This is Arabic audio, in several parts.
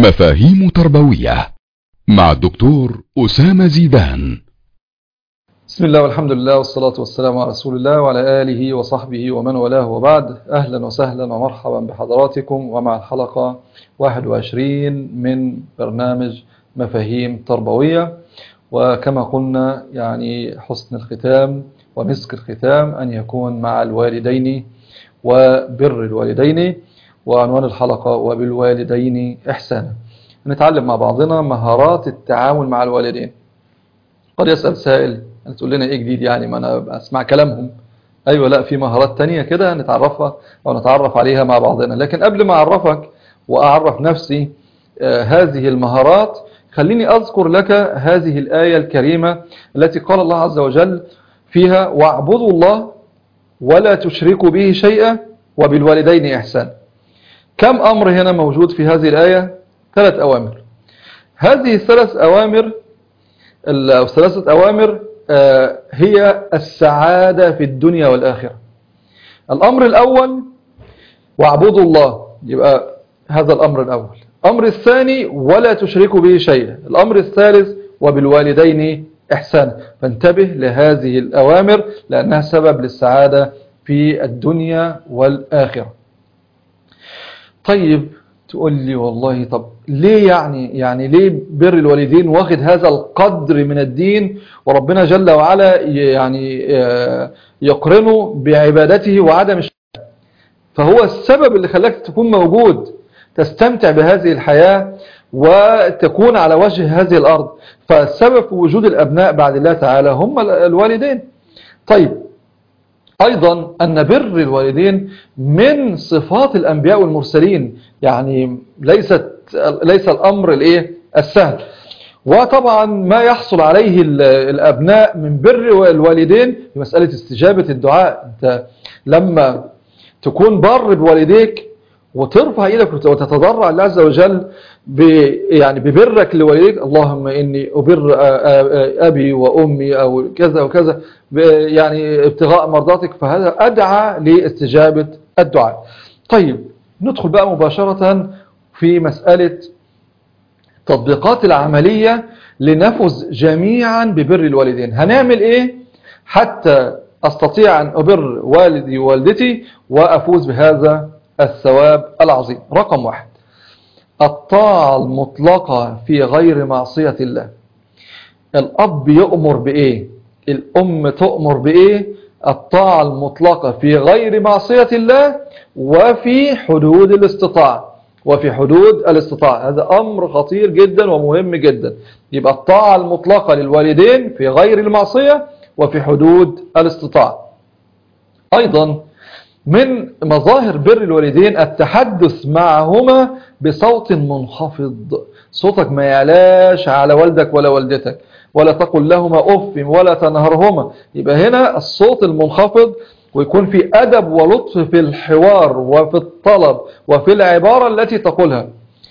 مفاهيم تربوية مع الدكتور أسامة زيدان. بسم الله والحمد لله والصلاة والسلام على رسول الله وعلى آله وصحبه ومن والاه، وبعد. أهلا وسهلا ومرحبا بحضراتكم ومع الحلقة 21 من برنامج مفاهيم تربوية. وكما قلنا يعني حسن الختام ومسك الختام أن يكون مع الوالدين وبر الوالدين، وعنوان الحلقة وبالوالدين إحسانا. نتعلم مع بعضنا مهارات التعامل مع الوالدين. قد يسأل سائل أن تقول لنا إيه جديد؟ يعني ما أنا أسمع كلامهم. أيوة، لا، في مهارات تانية كده نتعرفها أو نتعرف عليها مع بعضنا. لكن قبل ما أعرفك وأعرف نفسي هذه المهارات، خليني أذكر لك هذه الآية الكريمة التي قال الله عز وجل فيها: واعبدوا الله ولا تشركوا به شيئا وبالوالدين إحسانا. كم أمر هنا موجود في هذه الآية؟ 3 أوامر. هذه ثلاثة أوامر هي السعادة في الدنيا والآخرة. الأمر الأول واعبدوا الله، يبقى هذا الأمر الأول. الأمر الثاني ولا تشركوا به شيئا. الأمر الثالث وبالوالدين إحسانا. فانتبه لهذه الأوامر لأنها سبب للسعادة في الدنيا والآخرة. طيب، تقول لي والله طب ليه يعني ليه بر الوالدين واخد هذا القدر من الدين وربنا جل وعلا يعني يقرنه بعبادته وعدم الشرك؟ فهو السبب اللي خلاك تكون موجود تستمتع بهذه الحياة وتكون على وجه هذه الأرض. فالسبب في وجود الأبناء بعد الله تعالى هم الوالدين. طيب، أيضا أن بر الوالدين من صفات الأنبياء والمرسلين، يعني ليس الأمر السهل. وطبعا ما يحصل عليه الأبناء من بر الوالدين في مسألة استجابة الدعاء. أنت لما تكون بر بوالديك وترفع ايدك وتتضرع الله عز وجل يعني ببرك لوالديك، اللهم إني أبر أبي وأمي أو كذا وكذا، يعني ابتغاء مرضاتك، فهذا أدعى لاستجابة الدعاء. طيب، ندخل بقى مباشرة في مسألة التطبيقات العملية لنفذ جميعا ببر الوالدين. هنعمل إيه حتى أستطيع أن أبر والدي ووالدتي وأفوز بهذا الثواب العظيم؟ رقم 1: الطاعة المطلقة في غير معصية الله. الأب يؤمر بإيه؟ الأم تؤمر بإيه؟ الطاعة المطلقة في غير معصية الله وفي حدود الاستطاعة. هذا أمر خطير جدا ومهم جدا. يبقى الطاعة المطلقة للوالدين في غير المعصية وفي حدود الاستطاعة. أيضا من مظاهر بر الوالدين التحدث معهما بصوت منخفض. صوتك ما يعلاش على والدك ولا والدتك، ولا تقل لهما أف ولا تنهرهما. يبقى هنا الصوت المنخفض، ويكون في أدب ولطف في الحوار وفي الطلب وفي العبارة التي تقولها.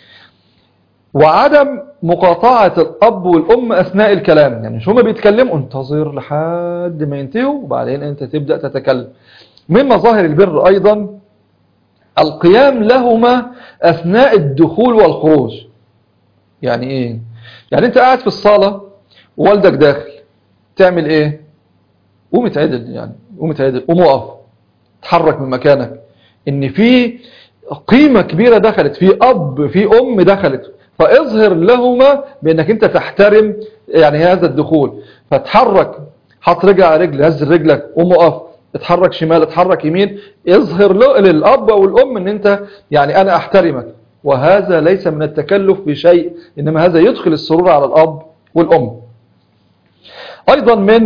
وعدم مقاطعة الأب والأم أثناء الكلام، يعني مش هما بيتكلموا انتظر لحد ما ينتهوا وبعدين أنت تبدأ تتكلم. من مظاهر البر أيضا القيام لهما أثناء الدخول والخروج. يعني إيه؟ يعني أنت قاعد في الصالة ووالدك داخل، تعمل إيه؟ قوم اتعدل، قوم وقف، تحرك من مكانك. إن في قيمة كبيرة دخلت، في أب في أم دخلت، فاظهر لهما بأنك أنت تحترم يعني هذا الدخول. فتحرك، حط رجل على رجل، نزل رجلك، قوم وقف، اتحرك شمال، اتحرك يمين. اظهر للأب والأم ان انت يعني انا احترمك. وهذا ليس من التكلف بشيء، انما هذا يدخل السرور على الأب والأم. ايضا من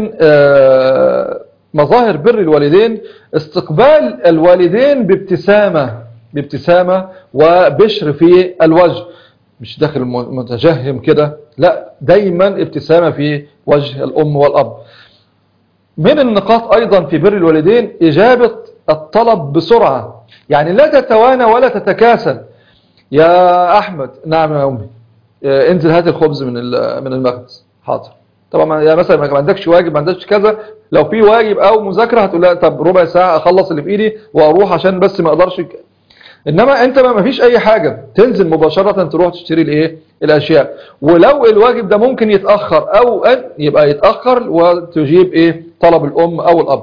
مظاهر بر الوالدين استقبال الوالدين بابتسامة وبشر في الوجه. مش داخل متجهم كده، لا، دايما ابتسامة في وجه الأم والأب. من النقاط أيضا في بر الوالدين إجابة الطلب بسرعة. يعني لا تتوانى ولا تتكاسل. يا أحمد، نعم يا أمي، انزل هات الخبز من المخبز. حاضر. طبعا يا مثلا ما عندكش واجب، ما عندكش كذا، لو في واجب أو مذاكرة هتقول لا طب ربع ساعة أخلص اللي في إيدي وأروح عشان بس ما أقدرش. انما انت ما فيش اي حاجة، تنزل مباشرة تروح تشتري الايه الاشياء. ولو الواجب ده ممكن يتأخر او يبقى يتأخر وتجيب ايه طلب الام او الاب.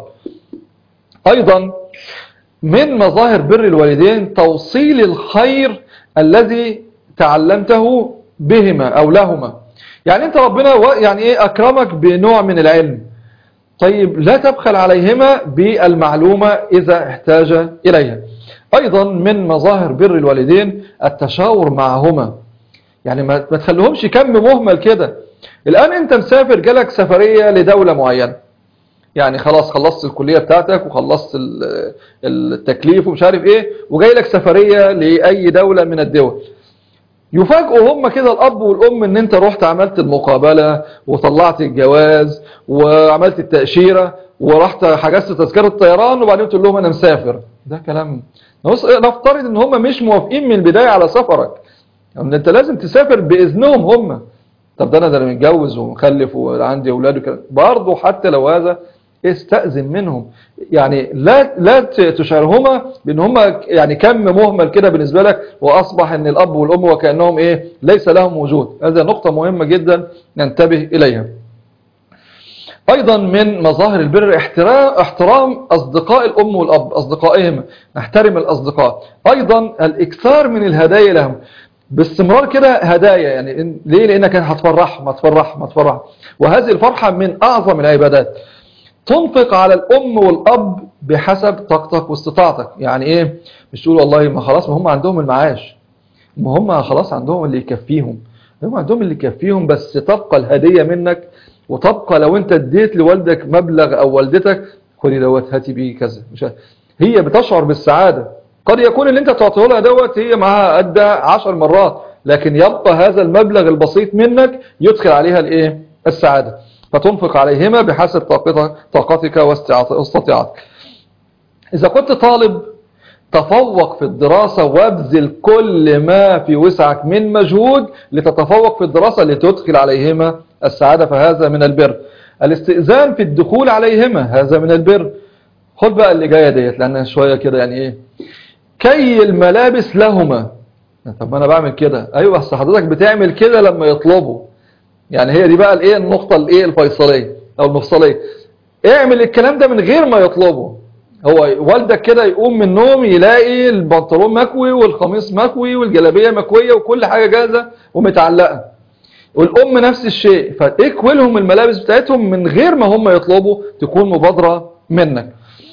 ايضا من مظاهر بر الوالدين توصيل الخير الذي تعلمته بهما او لهما. يعني انت ربنا يعني ايه اكرمك بنوع من العلم، طيب لا تبخل عليهما بالمعلومة اذا احتاج اليها. ايضا من مظاهر بر الوالدين التشاور معهما، يعني ما تخليهمش كم مهمل كده. الان انت مسافر، جالك سفرية لدولة معينة، يعني خلاص خلصت الكلية بتاعتك وخلصت التكليف ومش عارف ايه، وجاي لك سفرية لأي دولة من الدول. يفاجئوا هم كده الأب والأم ان انت رحت عملت المقابلة وطلعت الجواز وعملت التأشيرة ورحت حجزت تذكرة الطيران، وبعدين تقول لهم انا مسافر. ده كلام. نفترض ان هم مش موافقين من البداية على سفرك، يعني انت لازم تسافر بإذنهم هم. طب ده انا متجوز ومخلف وعندي اولاد وكده، برضه حتى لو هذا استأذن منهم. يعني لا تشعرهما بان هم يعني كم مهمل كده بالنسبه لك، واصبح ان الاب والام وكانهم ايه ليس لهم وجود. هذا نقطه مهمه جدا ننتبه اليها. ايضا من مظاهر البر احترام اصدقاء الام والاب، اصدقائهم، نحترم الاصدقاء. ايضا الاكثار من الهدايا لهم باستمرار كده، هدايا. يعني ليه؟ لانك هتفرحهم هتفرحهم هتفرحهم، وهذه الفرحة من اعظم العبادات. تنفق على الام والاب بحسب طاقتك واستطاعتك. يعني ايه؟ مش تقول والله ما خلاص ما هم عندهم المعاش، ما هم خلاص عندهم اللي يكفيهم، هم عندهم اللي يكفيهم، بس تبقى الهدية منك، وتبقى لو انت اديت لوالدك مبلغ او والدتك خدي دوت هاتي بيه كذا، مش هي بتشعر بالسعادة. قد يكون اللي انت تعطيه لها دوت هي معها قد 10 مرات، لكن يبقى هذا المبلغ البسيط منك يدخل عليها الايه السعادة. فتنفق عليهما بحسب طاقتك واستطاعتك. اذا كنت طالب تفوق في الدراسة وابذل كل ما في وسعك من مجهود لتتفوق في الدراسة لتدخل عليهما السعادة، فهذا من البر. الاستئذان في الدخول عليهما هذا من البر. خد بقى اللي جاية ديت لأنها شوية كده، يعني ايه كي الملابس لهما. طب ما انا بعمل كده، ايوه بس حضرتك بتعمل كده لما يطلبوا. يعني هي دي بقى الايه النقطة الايه الفيصلية او المفصلية. اعمل الكلام ده من غير ما يطلبوا. هو والدك كده يقوم من النوم يلاقي البنطلون مكوي والقميص مكوي والجلابية مكوية وكل حاجة جاهزة ومتعلقة، والأم نفس الشيء، فاكوي لهم الملابس بتاعتهم من غير ما هم يطلبوا، تكون مبادرة منك.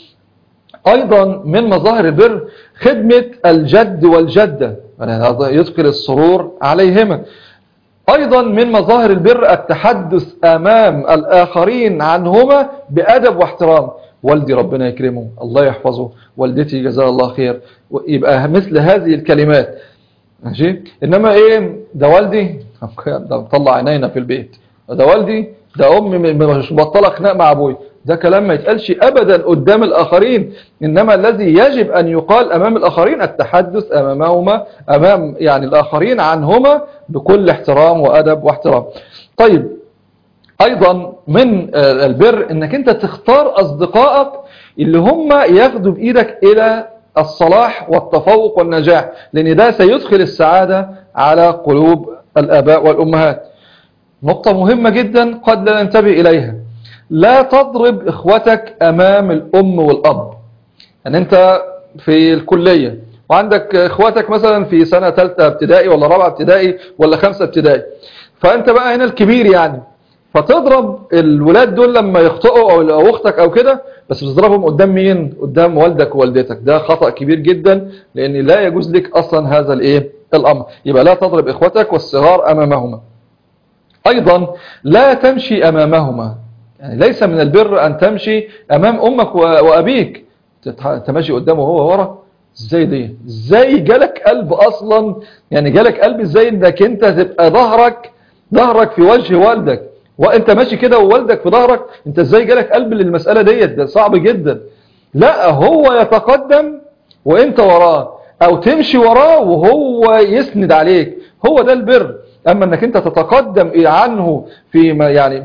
أيضا من مظاهر البر خدمة الجد والجدة، يعني يدخل السرور عليهما. أيضا من مظاهر البر التحدث أمام الآخرين عنهما بأدب واحترام. والدي ربنا يكرمه، الله يحفظه، والدتي جزاها الله خير، يبقى مثل هذه الكلمات ماشي. إنما إيه ده والدي ده مطلع عينينا في البيت، ده والدي ده أمي مش بطلة خناق مع أبوي، ده كلام ما يتقالش أبدا قدام الآخرين. إنما الذي يجب أن يقال أمام الآخرين التحدث أمامهما، أمام يعني الآخرين عنهما بكل احترام وأدب واحترام. طيب أيضا من البر إنك أنت تختار أصدقائك اللي هم ياخدوا بإيدك إلى الصلاح والتفوق والنجاح، لأن ده سيدخل السعادة على قلوب الآباء والأمهات. نقطة مهمة جدا قد لا ننتبه إليها، لا تضرب إخوتك أمام الأم والأب. يعني أنت في الكلية وعندك إخوتك مثلا في سنة 3 ابتدائي ولا 4 ابتدائي ولا 5 ابتدائي، فأنت بقى هنا الكبير يعني، فتضرب الولاد دول لما يخطئوا أو أختك أو كده، بس تضربهم قدام مين؟ قدام والدك ووالدتك. ده خطأ كبير جدا، لأن لا يجوز لك أصلا هذا الأمر. يبقى لا تضرب إخوتك والصغار أمامهما. أيضا لا تمشي أمامهما، يعني ليس من البر أن تمشي أمام أمك وأبيك، تمشي قدامه وهو ورا. ازاي دي؟ ازاي جالك قلب أصلا؟ يعني جالك قلب ازاي انك انت تبقى ظهرك في وجه والدك وانت ماشي كده ووالدك في ظهرك؟ انت ازاي جالك قلب للمسألة ديت؟ ده صعب جدا. لا، هو يتقدم وانت وراه، او تمشي وراه وهو يسند عليك، هو ده البر. اما انك انت تتقدم عنه في ما يعني.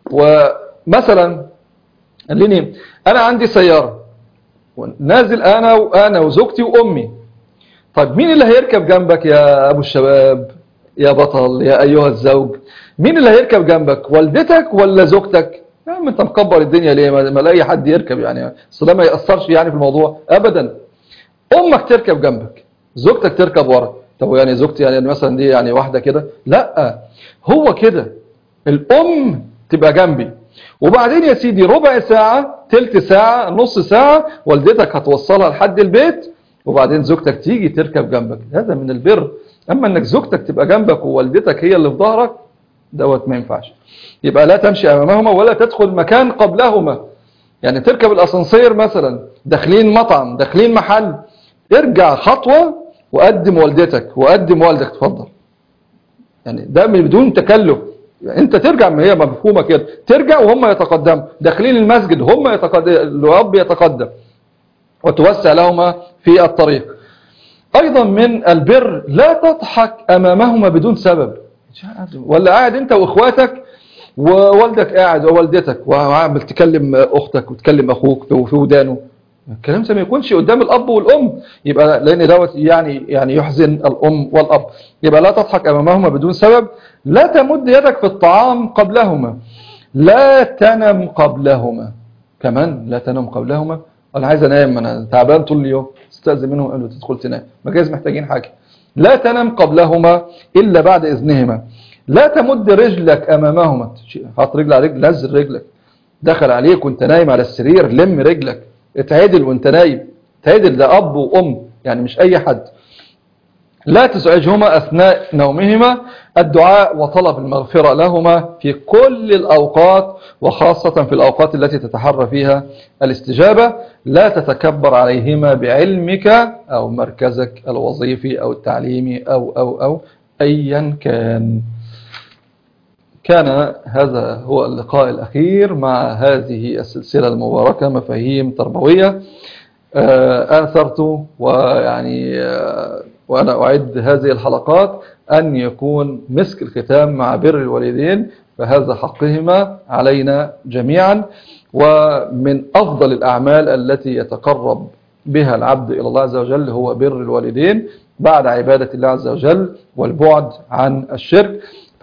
ومثلا انا عندي سيارة نازل انا وزوجتي وامي، طيب مين اللي هيركب جنبك يا أبو الشباب يا بطل يا أيها الزوج؟ مين اللي هيركب جنبك؟ والدتك ولا زوجتك؟ يا عم انت مكبر الدنيا ليه؟ ما لا اي حد يركب يعني، اصل ده ما يأثرش يعني في الموضوع ابدا. امك تركب جنبك، زوجتك تركب ورا. طب يعني زوجتي يعني مثلا دي يعني واحده كده؟ لا، هو كده الام تبقى جنبي، وبعدين يا سيدي ربع ساعه تلت ساعه نص ساعه والدتك هتوصلها لحد البيت، وبعدين زوجتك تيجي تركب جنبك. هذا من البر. اما انك زوجتك تبقى جنبك ووالدتك هي اللي في ظهرك، دوت ما ينفعش. يبقى لا تمشي امامهما ولا تدخل مكان قبلهما. يعني تركب الاسانسير مثلا، داخلين مطعم داخلين محل، ارجع خطوة وقدم والدتك وقدم والدك، تفضل. يعني ده بدون تكلف. يعني انت ترجع، ما هي مفهومة كده، ترجع وهم يتقدموا. داخلين المسجد هم يتقدم، الاب يتقدم وتوسع لهما في الطريق. ايضا من البر لا تضحك امامهما بدون سبب. ولا قاعد انت واخواتك ووالدك قاعد ووالدتك وعامل تكلم اختك وتكلم اخوك في ودانه، الكلام ده ما يكونش قدام الاب والام، يبقى لان دوت يعني يحزن الام والاب. يبقى لا تضحك امامهما بدون سبب. لا تمد يدك في الطعام قبلهما. لا تنم قبلهما. كمان لا تنم قبلهما. انا عايز انام، انا تعبان طول اليوم، استاذن منهم قالوا تدخل تنام، ما جايز محتاجين حاجه. لا تنم قبلهما الا بعد اذنهما. لا تمد رجلك امامهما. حط رجل على رجل، نزل رجلك. دخل عليك وانت نايم على السرير، لم رجلك، اتعدل وانت نايم. اتعدل، ده اب وام يعني مش اي حد. لا تزعجهما اثناء نومهما. الدعاء وطلب المغفرة لهما في كل الاوقات، وخاصة في الاوقات التي تتحرى فيها الاستجابة. لا تتكبر عليهما بعلمك او مركزك الوظيفي او التعليمي او ايا كان. كان هذا هو اللقاء الأخير مع هذه السلسلة المباركة مفاهيم تربوية. آثرت وأنا أعد هذه الحلقات أن يكون مسك الختام مع بر الوالدين، فهذا حقهما علينا جميعا. ومن أفضل الأعمال التي يتقرب بها العبد إلى الله عز وجل هو بر الوالدين بعد عبادة الله عز وجل والبعد عن الشرك.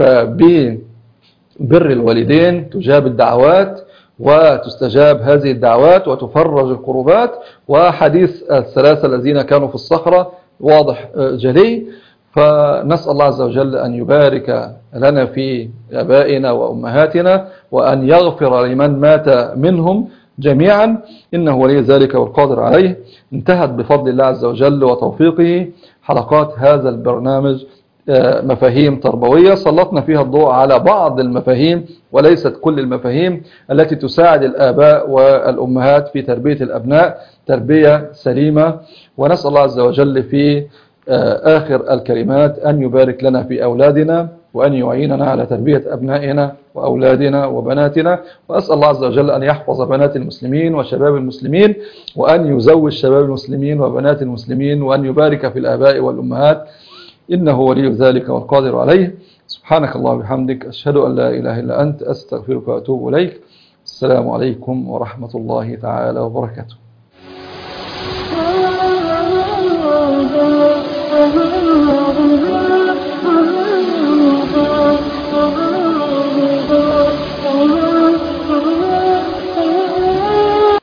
بر الوالدين تجاب الدعوات وتستجاب هذه الدعوات وتفرج الكروبات. وحديث الثلاثة الذين كانوا في الصخرة واضح جلي. فنسأل الله عز وجل أن يبارك لنا في آبائنا وأمهاتنا، وأن يغفر لمن مات منهم جميعا، إنه ولي ذلك والقادر عليه. انتهت بفضل الله عز وجل وتوفيقه حلقات هذا البرنامج مفاهيم تربوية، سلطنا فيها الضوء على بعض المفاهيم وليست كل المفاهيم التي تساعد الآباء والأمهات في تربية الأبناء تربية سليمة. ونسأل الله عز وجل في آخر الكلمات أن يبارك لنا في أولادنا، وأن يعيننا على تربية أبنائنا وأولادنا وبناتنا. وأسأل الله عز وجل أن يحفظ بنات المسلمين وشباب المسلمين، وأن يزوج شباب المسلمين وبنات المسلمين، وأن يبارك في الآباء والأمهات، إنه ولي ذلك والقادر عليه. سبحانك الله وبحمدك، أشهد أن لا إله إلا أنت، أستغفرك وأتوب إليك. السلام عليكم ورحمة الله تعالى وبركاته. Oh